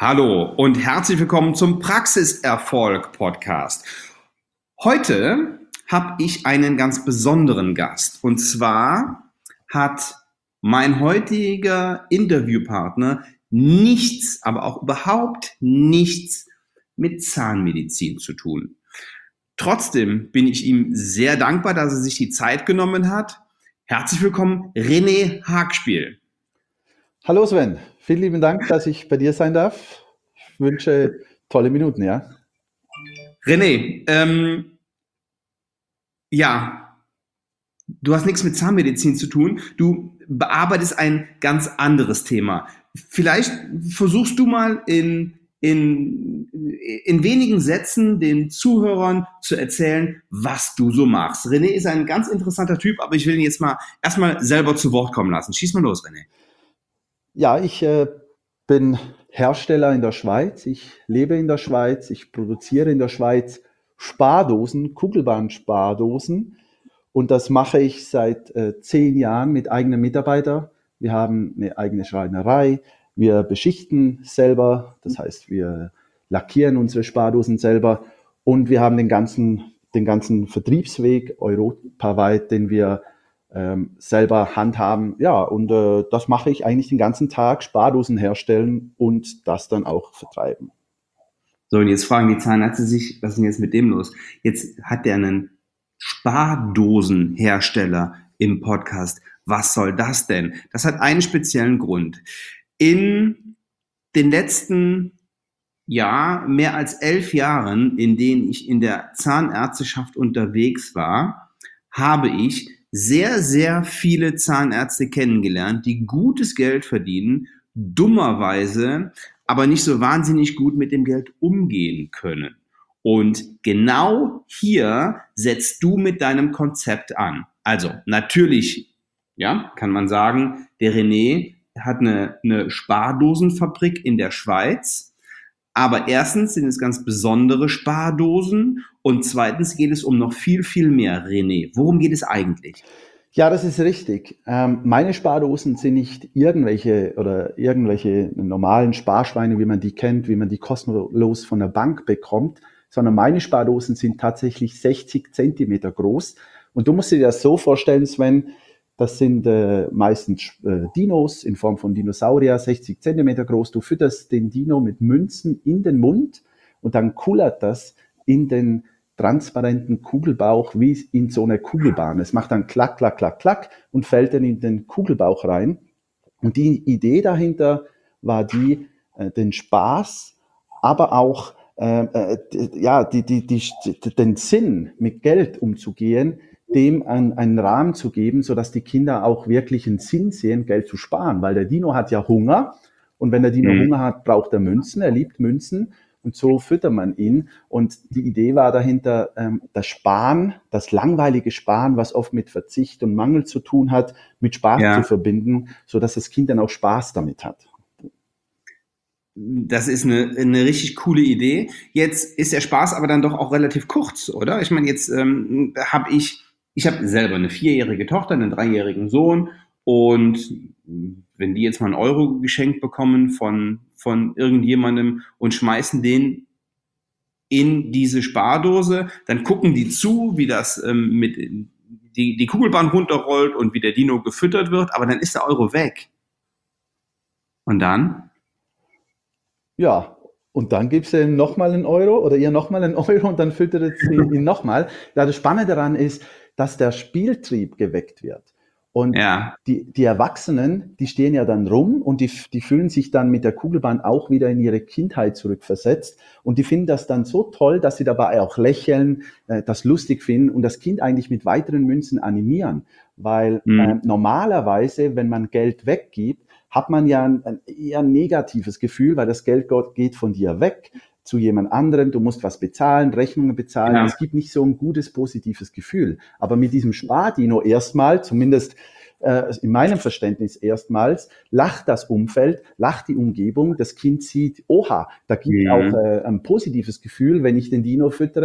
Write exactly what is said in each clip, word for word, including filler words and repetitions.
Hallo und herzlich willkommen zum Praxiserfolg-Podcast. Heute habe ich einen ganz besonderen Gast. Und zwar hat mein heutiger Interviewpartner nichts, aber auch überhaupt nichts mit Zahnmedizin zu tun. Trotzdem bin ich ihm sehr dankbar, dass er sich die Zeit genommen hat. Herzlich willkommen, René Hagspiel. Hallo Sven, vielen lieben Dank, dass ich bei dir sein darf. Ich wünsche tolle Minuten, ja. René, ähm, ja, du hast nichts mit Zahnmedizin zu tun. Du bearbeitest ein ganz anderes Thema. Vielleicht versuchst du mal in, in, in wenigen Sätzen den Zuhörern zu erzählen, was du so machst. René ist ein ganz interessanter Typ, aber ich will ihn jetzt mal erstmal selber zu Wort kommen lassen. Schieß mal los, René. Ja, ich äh, bin Hersteller in der Schweiz, ich lebe in der Schweiz, ich produziere in der Schweiz Spardosen, Kugelbahn-Spardosen, und das mache ich seit äh, zehn Jahren mit eigenen Mitarbeitern. Wir haben eine eigene Schreinerei, wir beschichten selber, das heißt, wir lackieren unsere Spardosen selber, und wir haben den ganzen, den ganzen Vertriebsweg europaweit, den wir ähm, selber handhaben. Ja, und äh, das mache ich eigentlich den ganzen Tag, Spardosen herstellen und das dann auch vertreiben. So, und jetzt fragen die Zahnärzte sich, was ist denn jetzt mit dem los? Jetzt hat der einen Spardosenhersteller im Podcast. Was soll das denn? Das hat einen speziellen Grund. In den letzten ja, mehr als elf Jahren, in denen ich in der Zahnärzteschaft unterwegs war, habe ich sehr, sehr viele Zahnärzte kennengelernt, die gutes Geld verdienen, dummerweise aber nicht so wahnsinnig gut mit dem Geld umgehen können. Und genau hier setzt du mit deinem Konzept an. Also natürlich, ja, kann man sagen, der René hat eine, eine Spardosenfabrik in der Schweiz. Aber erstens sind es ganz besondere Spardosen und zweitens geht es um noch viel, viel mehr. René, worum geht es eigentlich? Ja, das ist richtig. Ähm, meine Spardosen sind nicht irgendwelche oder irgendwelche normalen Sparschweine, wie man die kennt, wie man die kostenlos von der Bank bekommt, sondern meine Spardosen sind tatsächlich sechzig Zentimeter groß. Und du musst dir das so vorstellen, Sven, das sind äh, meistens äh, Dinos in Form von Dinosaurier, sechzig Zentimeter groß. Du fütterst den Dino mit Münzen in den Mund und dann kullert das in den transparenten Kugelbauch wie in so eine Kugelbahn. Es macht dann klack, klack, klack, klack und fällt dann in den Kugelbauch rein. Und die Idee dahinter war die, äh, den Spaß, aber auch äh, äh, ja, die, die, die, den Sinn, mit Geld umzugehen, dem einen, einen Rahmen zu geben, sodass die Kinder auch wirklich einen Sinn sehen, Geld zu sparen. Weil der Dino hat ja Hunger, und wenn der Dino Mhm. Hunger hat, braucht er Münzen, er liebt Münzen. Und so füttert man ihn. Und die Idee war dahinter, ähm, das Sparen, das langweilige Sparen, was oft mit Verzicht und Mangel zu tun hat, mit Spaß zu Ja, verbinden, sodass das Kind dann auch Spaß damit hat. das ist eine, eine richtig coole Idee. Jetzt ist der Spaß aber dann doch auch relativ kurz, oder? Ich meine, jetzt ähm, habe ich, ich habe selber eine vierjährige Tochter, einen dreijährigen Sohn, und wenn die jetzt mal einen Euro geschenkt bekommen von, von irgendjemandem und schmeißen den in diese Spardose, dann gucken die zu, wie das ähm, mit die, die Kugelbahn runterrollt und wie der Dino gefüttert wird, aber dann ist der Euro weg. Und dann? Ja, und dann gibst du ihm nochmal einen Euro oder ihr nochmal einen Euro und dann füttert sie ihn nochmal. Ja, das Spannende daran ist, dass der Spieltrieb geweckt wird. Und Ja, die, die Erwachsenen, die stehen ja dann rum und die, die fühlen sich dann mit der Kugelbahn auch wieder in ihre Kindheit zurückversetzt. Und die finden das dann so toll, dass sie dabei auch lächeln, äh, das lustig finden und das Kind eigentlich mit weiteren Münzen animieren. Weil äh, hm, normalerweise, wenn man Geld weggibt, hat man ja ein, ein eher negatives Gefühl, weil das Geld geht von dir weg zu jemand anderem, du musst was bezahlen, Rechnungen bezahlen. ja, Es gibt nicht so ein gutes, positives Gefühl. Aber mit diesem Spardino erstmal, zumindest äh, in meinem Verständnis erstmals, lacht das Umfeld, lacht die Umgebung, das Kind sieht, oha, da gibt es auch hm, äh, ein positives Gefühl, wenn ich den Dino füttere.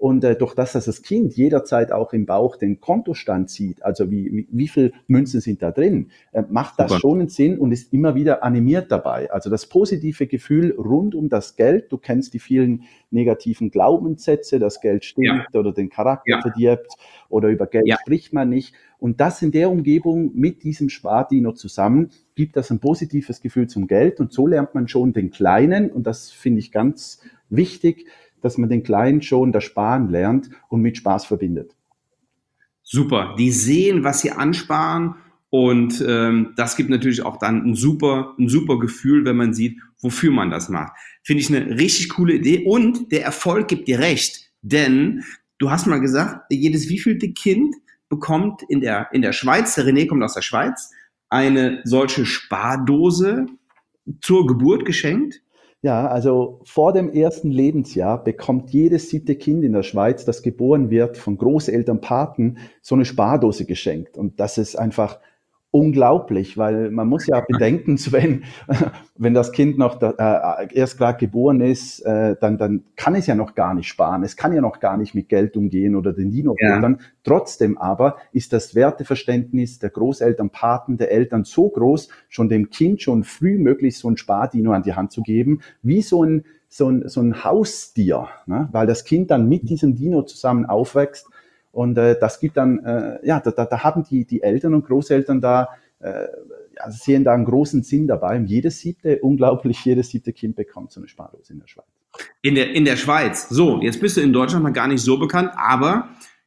Und äh, durch das, dass das Kind jederzeit auch im Bauch den Kontostand sieht, also wie, wie, wie viel Münzen sind da drin, äh, macht das Super. schon einen Sinn und ist immer wieder animiert dabei. Also das positive Gefühl rund um das Geld, du kennst die vielen negativen Glaubenssätze, das Geld stinkt Ja, oder den Charakter ja, verdirbt oder über Geld ja. spricht man nicht. Und das in der Umgebung mit diesem Spardino zusammen gibt das ein positives Gefühl zum Geld. Und so lernt man schon den Kleinen, und das finde ich ganz wichtig, dass man den Kleinen schon das Sparen lernt und mit Spaß verbindet. Super. Die sehen, was sie ansparen und ähm, das gibt natürlich auch dann ein super, ein super Gefühl, wenn man sieht, wofür man das macht. Finde ich eine richtig coole Idee und der Erfolg gibt dir recht, denn du hast mal gesagt, jedes wievielte Kind bekommt in der, in der Schweiz, der René kommt aus der Schweiz, eine solche Spardose zur Geburt geschenkt. Ja, also vor dem ersten Lebensjahr bekommt jedes siebte Kind in der Schweiz, das geboren wird, von Großeltern, Paten, so eine Spardose geschenkt. Und das ist einfach unglaublich, weil man muss ja bedenken, Sven, wenn das Kind noch da, äh, erst gerade geboren ist, äh, dann, dann kann es ja noch gar nicht sparen. Es kann ja noch gar nicht mit Geld umgehen oder den Dino füttern. Ja. Trotzdem aber ist das Werteverständnis der Großeltern, Paten, der Eltern so groß, schon dem Kind schon früh möglich so ein Spardino an die Hand zu geben, wie so ein, so ein, so ein Haustier, ne? Weil das Kind dann mit diesem Dino zusammen aufwächst. Und äh, das gibt dann, äh, ja, da, da, da haben die, die Eltern und Großeltern da, äh, ja, sehen da einen großen Sinn dabei. Und jedes siebte, unglaublich, jedes siebte Kind bekommt so eine Spardose in der Schweiz. In der, in der Schweiz. So, jetzt bist du in Deutschland noch gar nicht so bekannt, aber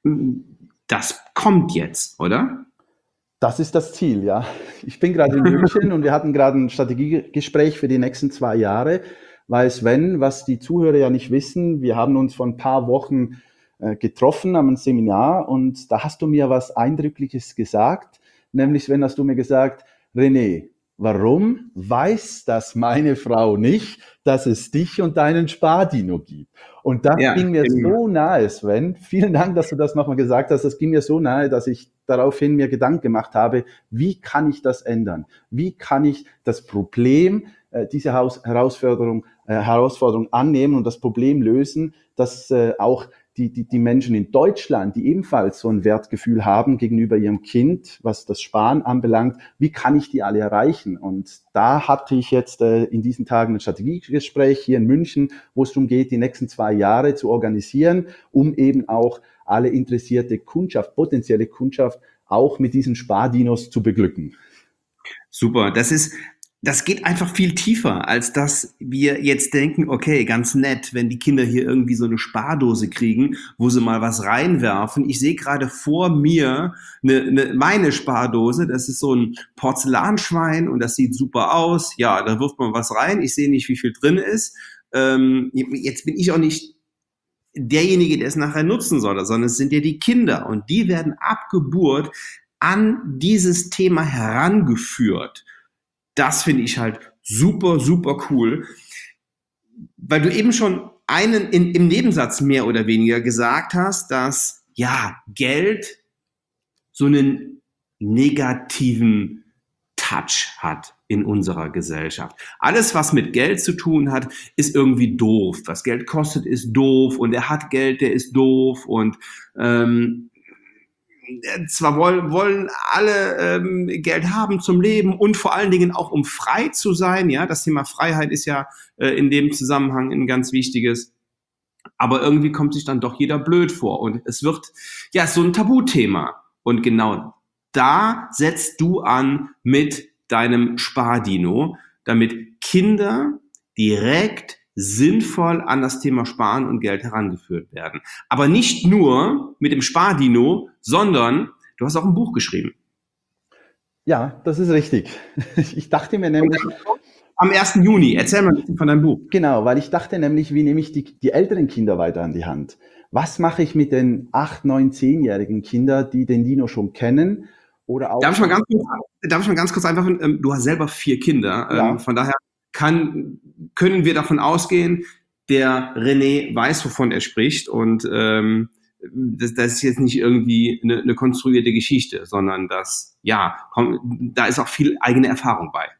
das kommt jetzt, oder? Das ist das Ziel, ja. Ich bin gerade in München und wir hatten gerade ein Strategiegespräch für die nächsten zwei Jahre, weil Sven, was die Zuhörer ja nicht wissen, wir haben uns vor ein paar Wochen getroffen am Seminar und da hast du mir was Eindrückliches gesagt, nämlich Sven, hast du mir gesagt, René, warum weiß das meine Frau nicht, dass es dich und deinen Spardino gibt? Und das ja, ging mir genau. so nahe, Sven, vielen Dank, dass du das nochmal gesagt hast, das ging mir so nahe, dass ich daraufhin mir Gedanken gemacht habe, wie kann ich das ändern? Wie kann ich das Problem, äh, diese Haus- Herausforderung, äh, Herausforderung annehmen und das Problem lösen, dass äh, auch Die, die, die Menschen in Deutschland, die ebenfalls so ein Wertgefühl haben gegenüber ihrem Kind, was das Sparen anbelangt, wie kann ich die alle erreichen? Und da hatte ich jetzt äh, in diesen Tagen ein Strategiegespräch hier in München, wo es darum geht, die nächsten zwei Jahre zu organisieren, um eben auch alle interessierte Kundschaft, potenzielle Kundschaft, auch mit diesen Spardinos zu beglücken. Super, das ist Das geht einfach viel tiefer, als dass wir jetzt denken, okay, ganz nett, wenn die Kinder hier irgendwie so eine Spardose kriegen, wo sie mal was reinwerfen. Ich sehe gerade vor mir eine, eine, meine Spardose, das ist so ein Porzellanschwein und das sieht super aus. Ja, da wirft man was rein, ich sehe nicht, wie viel drin ist. Ähm, jetzt bin ich auch nicht derjenige, der es nachher nutzen soll, sondern es sind ja die Kinder und die werden ab Geburt an dieses Thema herangeführt. Das finde ich halt super, super cool, weil du eben schon einen in, im Nebensatz mehr oder weniger gesagt hast, dass ja Geld so einen negativen Touch hat in unserer Gesellschaft. Alles, was mit Geld zu tun hat, ist irgendwie doof. Was Geld kostet, ist doof und er hat Geld, der ist doof und ähm, zwar wollen, wollen alle ähm, Geld haben zum Leben und vor allen Dingen auch um frei zu sein. Ja, das Thema Freiheit ist ja äh, in dem Zusammenhang ein ganz wichtiges. Aber irgendwie kommt sich dann doch jeder blöd vor und es wird ja so ein Tabuthema. Und genau da setzt du an mit deinem Spardino, damit Kinder direkt sinnvoll an das Thema Sparen und Geld herangeführt werden. Aber nicht nur mit dem Spardino, sondern du hast auch ein Buch geschrieben. Ja, das ist richtig. Ich dachte mir nämlich... Am ersten Juni, erzähl mal ein bisschen von deinem Buch. Genau, weil ich dachte nämlich, wie nehme ich die, die älteren Kinder weiter an die Hand? Was mache ich mit den acht, neun, zehnjährigen Kindern, die den Dino schon kennen? Oder auch... Darf ich mal ganz kurz, darf ich mal ganz kurz einfach, ähm, du hast selber vier Kinder, Ja. ähm, von daher kann, können wir davon ausgehen, der René weiß, wovon er spricht und ähm, das, das ist jetzt nicht irgendwie eine, eine konstruierte Geschichte, sondern das, ja, komm, da ist auch viel eigene Erfahrung bei.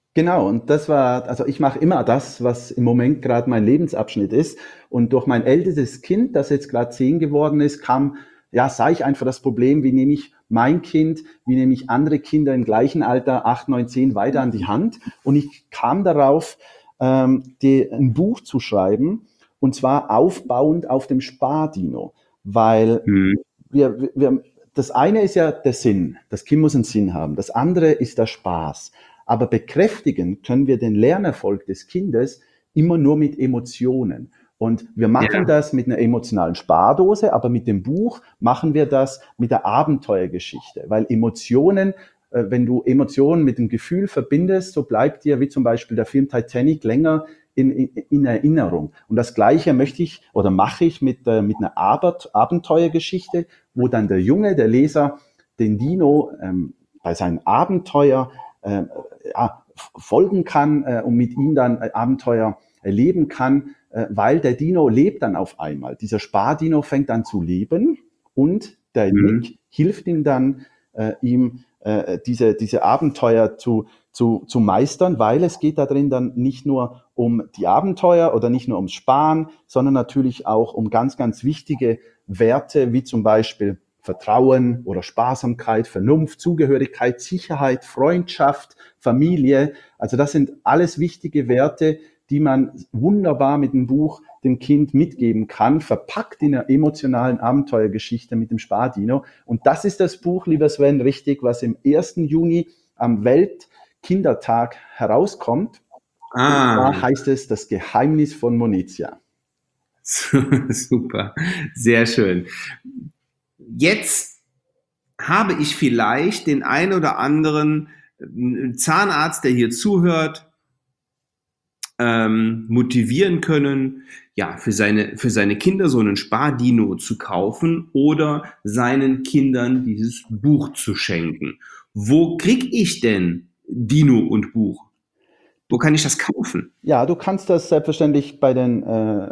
Genau, und das war, also ich mache immer das, was im Moment gerade mein Lebensabschnitt ist. Und durch mein ältestes Kind, das jetzt gerade zehn geworden ist, kam, ja, sah ich einfach das Problem, wie nehme ich mein Kind, wie nehme ich andere Kinder im gleichen Alter, acht, neun, zehn, weiter an die Hand. Und ich kam darauf, ähm, die, ein Buch zu schreiben, und zwar aufbauend auf dem Spardino, weil Hm. wir, wir, das eine ist ja der Sinn. Das Kind muss einen Sinn haben. Das andere ist der Spaß. Aber bekräftigen können wir den Lernerfolg des Kindes immer nur mit Emotionen. Und wir machen Ja. das mit einer emotionalen Spardose, aber mit dem Buch machen wir das mit der Abenteuergeschichte. Weil Emotionen, äh, wenn du Emotionen mit dem Gefühl verbindest, so bleibt dir, wie zum Beispiel der Film Titanic, länger in, in, in Erinnerung. Und das Gleiche möchte ich oder mache ich mit, äh, mit einer Abert, Abenteuergeschichte, wo dann der Junge, der Leser, den Dino ähm, bei seinem Abenteuer äh, ja, folgen kann äh, und mit ihm dann äh, Abenteuer erleben kann, äh, weil der Dino lebt dann auf einmal. Dieser Spardino fängt an zu leben und der Hm. Nick hilft ihm dann, äh, ihm äh, diese, diese Abenteuer zu, zu, zu meistern, weil es geht da drin dann nicht nur um die Abenteuer oder nicht nur ums Sparen, sondern natürlich auch um ganz, ganz wichtige Werte, wie zum Beispiel Vertrauen oder Sparsamkeit, Vernunft, Zugehörigkeit, Sicherheit, Freundschaft, Familie. Also das sind alles wichtige Werte, die man wunderbar mit dem Buch dem Kind mitgeben kann, verpackt in einer emotionalen Abenteuergeschichte mit dem Spardino. Und das ist das Buch, lieber Sven, richtig, was im ersten Juni am Weltkindertag herauskommt. Und zwar Ah, heißt es Das Geheimnis von Monezia. super, sehr schön. Jetzt habe ich vielleicht den ein oder anderen äh, Zahnarzt, der hier zuhört, ähm, motivieren können, ja, für seine, für seine Kinder so einen Spardino zu kaufen oder seinen Kindern dieses Buch zu schenken. Wo krieg ich denn Dino und Buch? Wo kann ich das kaufen? Ja, du kannst das selbstverständlich bei den äh,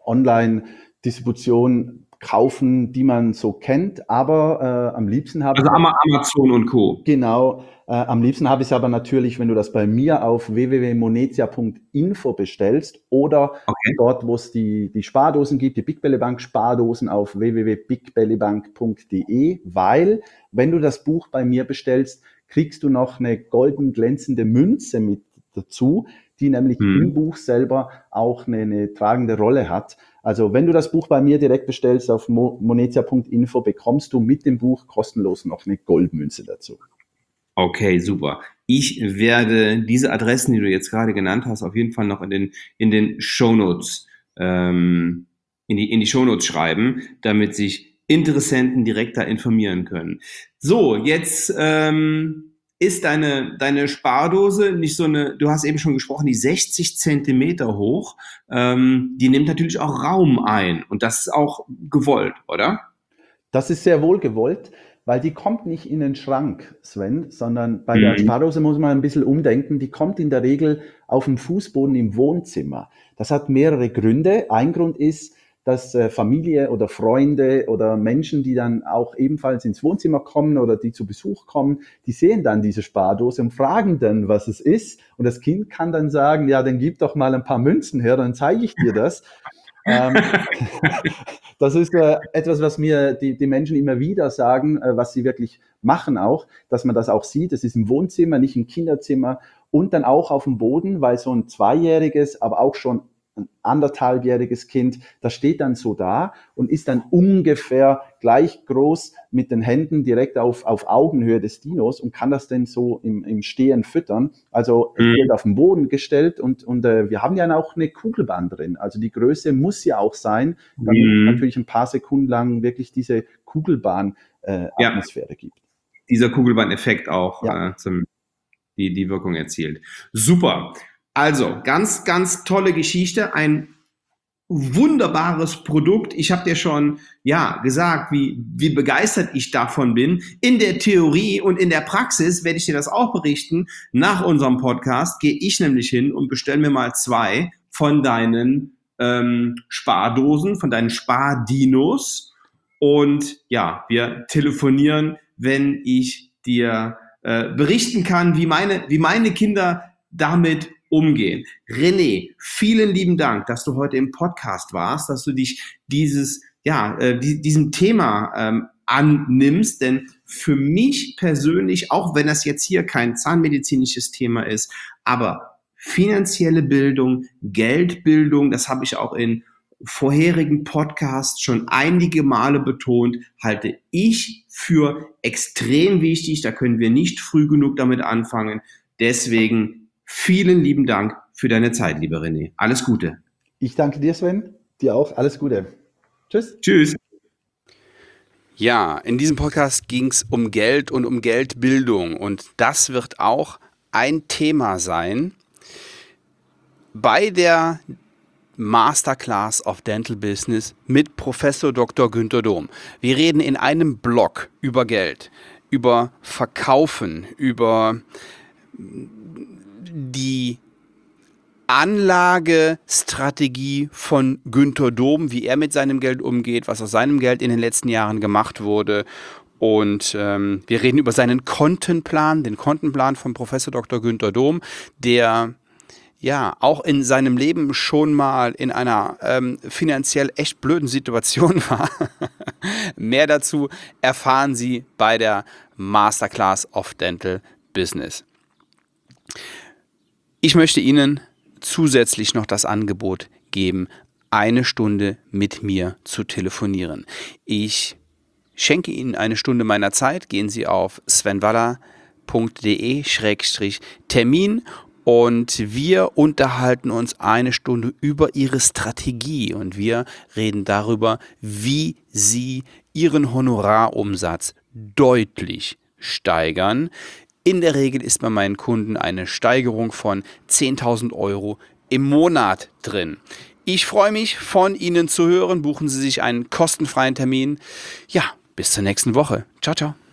Online-Distributionen kaufen, die man so kennt, aber äh, am liebsten habe ich Also Amazon und Co. genau, äh, am liebsten habe ich es aber natürlich, wenn du das bei mir auf w w w punkt monezia punkt info bestellst oder Okay. dort, wo es die, die Spardosen gibt, die Big Belly Bank Spardosen auf w w w punkt big belly bank punkt d e, weil wenn du das Buch bei mir bestellst, kriegst du noch eine golden glänzende Münze mit dazu, die nämlich im Hm. Buch selber auch eine, eine tragende Rolle hat. Also wenn du das Buch bei mir direkt bestellst auf monezia punkt info, bekommst du mit dem Buch kostenlos noch eine Goldmünze dazu. Okay, super. Ich werde diese Adressen, die du jetzt gerade genannt hast, auf jeden Fall noch in den, in den Shownotes, ähm, in die, in die Shownotes schreiben, damit sich Interessenten direkt da informieren können. So, jetzt ähm, ist deine, deine Spardose nicht so eine, du hast eben schon gesprochen, die sechzig Zentimeter hoch, ähm, die nimmt natürlich auch Raum ein und das ist auch gewollt, oder? Das ist sehr wohl gewollt, weil die kommt nicht in den Schrank, Sven, sondern bei der Mhm. Spardose muss man ein bisschen umdenken. Die kommt in der Regel auf dem Fußboden im Wohnzimmer. Das hat mehrere Gründe. Ein Grund ist, dass äh, Familie oder Freunde oder Menschen, die dann auch ebenfalls ins Wohnzimmer kommen oder die zu Besuch kommen, die sehen dann diese Spardose und fragen dann, was es ist. Und das Kind kann dann sagen, ja, dann gib doch mal ein paar Münzen her, dann zeige ich dir das. Ähm, Das ist äh, etwas, was mir die, die Menschen immer wieder sagen, äh, was sie wirklich machen auch, dass man das auch sieht. Es ist im Wohnzimmer, nicht im Kinderzimmer und dann auch auf dem Boden, weil so ein zweijähriges, aber auch schon ein anderthalbjähriges Kind, das steht dann so da und ist dann ungefähr gleich groß mit den Händen direkt auf, auf Augenhöhe des Dinos und kann das dann so im, im Stehen füttern. Also es wird Mhm. auf den Boden gestellt und, und äh, wir haben ja auch eine Kugelbahn drin. Also die Größe muss ja auch sein, damit es Mhm. natürlich ein paar Sekunden lang wirklich diese Ja, Kugelbahn-Atmosphäre gibt. dieser Kugelbahn-Effekt auch Ja, äh, zum, die, die Wirkung erzielt. Super. Also, ganz, ganz tolle Geschichte. Ein wunderbares Produkt. Ich habe dir schon ja gesagt, wie, wie begeistert ich davon bin. In der Theorie und in der Praxis werde ich dir das auch berichten. Nach unserem Podcast gehe ich nämlich hin und bestelle mir mal zwei von deinen ähm, Spardosen, von deinen Spardinos. Und ja, wir telefonieren, wenn ich dir äh, berichten kann, wie meine, wie meine Kinder damit umgehen. René, vielen lieben Dank, dass du heute im Podcast warst, dass du dich dieses, ja, äh, die, diesem Thema ähm, annimmst, denn für mich persönlich, auch wenn das jetzt hier kein zahnmedizinisches Thema ist, aber finanzielle Bildung, Geldbildung, das habe ich auch in vorherigen Podcasts schon einige Male betont, halte ich für extrem wichtig. Da können wir nicht früh genug damit anfangen. Deswegen vielen lieben Dank für deine Zeit, lieber René. Alles Gute. Ich danke dir, Sven. Dir auch. Alles Gute. Tschüss. Tschüss. Ja, in diesem Podcast ging es um Geld und um Geldbildung. Und das wird auch ein Thema sein bei der Masterclass of Dental Business mit Professor Doktor Günter Dom. Wir reden in einem Blog über Geld, über Verkaufen, über die Anlagestrategie von Günter Dom, wie er mit seinem Geld umgeht, was aus seinem Geld in den letzten Jahren gemacht wurde. Und ähm, wir reden über seinen Kontenplan, den Kontenplan von Professor Doktor Günter Dom, der ja auch in seinem Leben schon mal in einer ähm, finanziell echt blöden Situation war. Mehr dazu erfahren Sie bei der Masterclass of Dental Business. Ich möchte Ihnen zusätzlich noch das Angebot geben, eine Stunde mit mir zu telefonieren. Ich schenke Ihnen eine Stunde meiner Zeit. Gehen Sie auf svenwaller punkt de Schrägstrich Termin und wir unterhalten uns eine Stunde über Ihre Strategie und wir reden darüber, wie Sie Ihren Honorarumsatz deutlich steigern. In der Regel ist bei meinen Kunden eine Steigerung von zehntausend Euro im Monat drin. Ich freue mich, von Ihnen zu hören. Buchen Sie sich einen kostenfreien Termin. Ja, bis zur nächsten Woche. Ciao, ciao.